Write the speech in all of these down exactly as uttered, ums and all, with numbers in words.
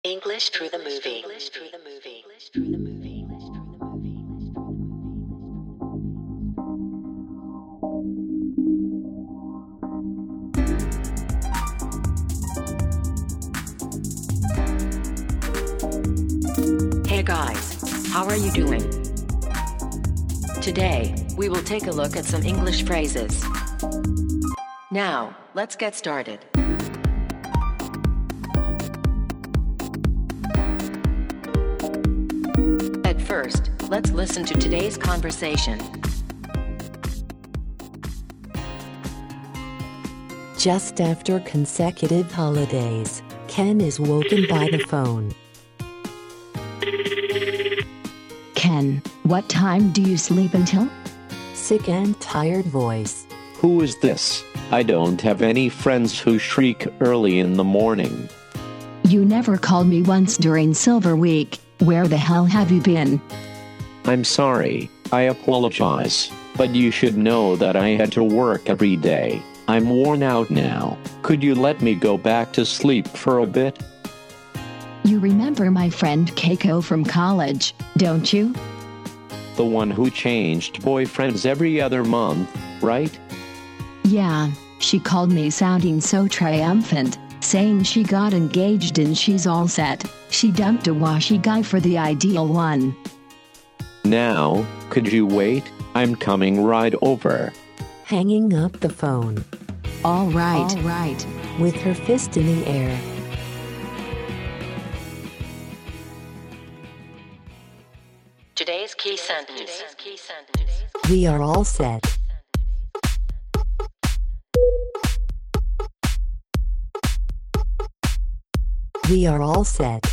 English through the movie. English through the movie. English through the movie. Hey guys, how are you doing? Today, we will take a look at some English phrases. Now, let's get started. At first, let's listen to today's conversation. Just after consecutive holidays, Ken is woken by the phone. Ken, what time do you sleep until? Sick and tired voice. Who is this? I don't have any friends who shriek early in the morning. You never called me once during Silver Week. Where the hell have you been? I'm sorry, I apologize, but you should know that I had to work every day. I'm worn out now. Could you let me go back to sleep for a bit? You remember my friend Keiko from college, don't you? The one who changed boyfriends every other month, right? Yeah, she called me sounding so triumphant, saying she got engaged and she's all set. She dumped a washy guy for the ideal one. Now, could you wait? I'm coming right over. Hanging up the phone. All right, all right. With her fist in the air. Today's key sentence. We are all set. We are all set.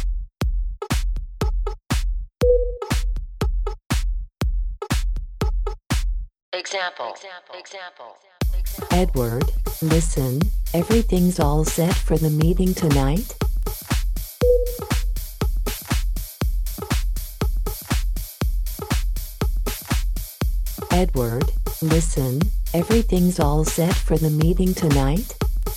Example. Example. Edward, listen, everything's all set for the meeting tonight? Edward, listen, everything's all set for the meeting tonight?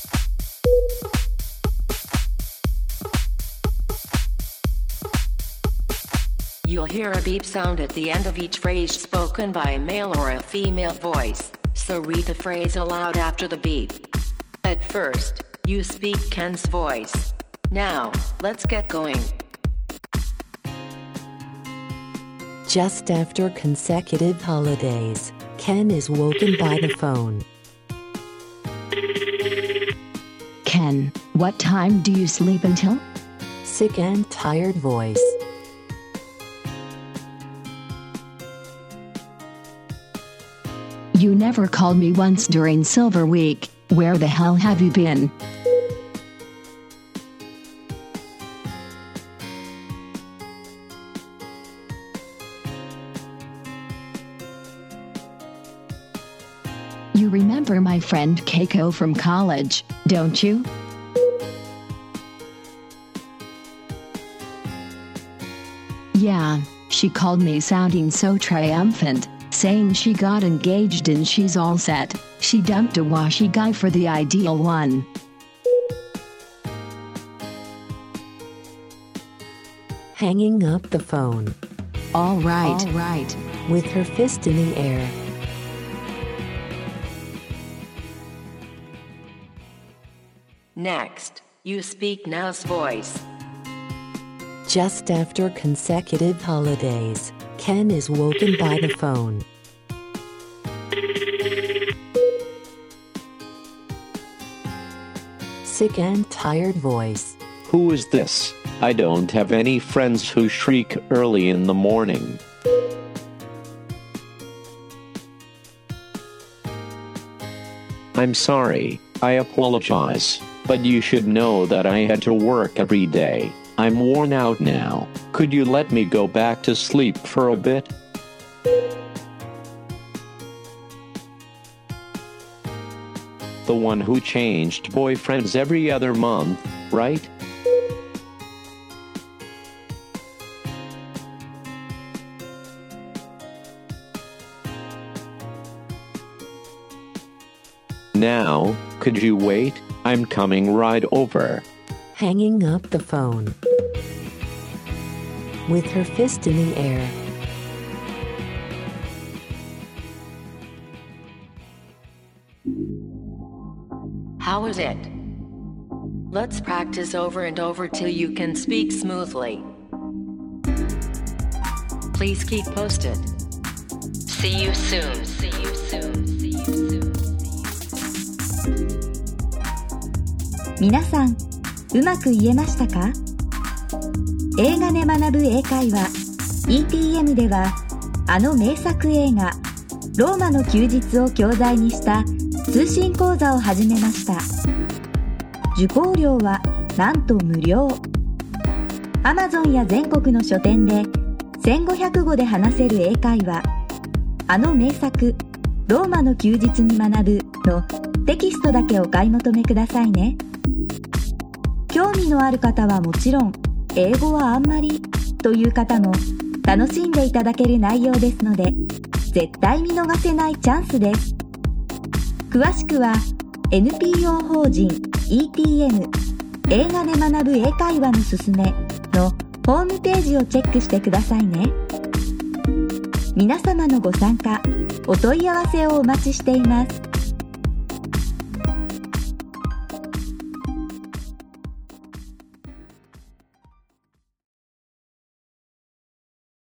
You'll hear a beep sound at the end of each phrase spoken by a male or a female voice, so read the phrase aloud after the beep. At first, you speak Ken's voice. Now, let's get going. Just after consecutive holidays, Ken is woken by the phone. Ken, what time do you sleep until? Sick and tired voice. You never called me once during Silver Week. Where the hell have you been? You remember my friend Keiko from college, don't you? Yeah, she called me sounding so triumphant, saying she got engaged and she's all set. She dumped a washy guy for the ideal one. Hanging up the phone. All right, all right. With her fist in the air. Next, you speak now's voice. Just after consecutive holidays, Ken is woken by the phone. Sick and tired voice. Who is this? I don't have any friends who shriek early in the morning. I'm sorry, I apologize, but you should know that I had to work every day. I'm worn out now. Could you let me go back to sleep for a bit? The one who changed boyfriends every other month, right? Now, could you wait? I'm coming right over. Hanging up the phone. with her fist in the air. How was it? Let's practice over and over till you can speak smoothly. Please keep posted. See you soon. See you soon. See you soon. 皆さん、うまく言えましたか？映画で学ぶ英会話 イーティーエム では、あの名作映画ローマの休日を教材にした通信講座を始めました。受講料はなんと無料。 Amazon や全国の書店でせんごひゃくごで話せる英会話、あの名作ローマの休日に学ぶのテキストだけお買い求めくださいね。興味のある方はもちろん、英語はあんまりという方も楽しんでいただける内容ですので、絶対見逃せないチャンスです。詳しくは エヌピーオー 法人 イーティーエム 映画で学ぶ英会話のすすめのホームページをチェックしてくださいね。皆様のご参加、お問い合わせをお待ちしています。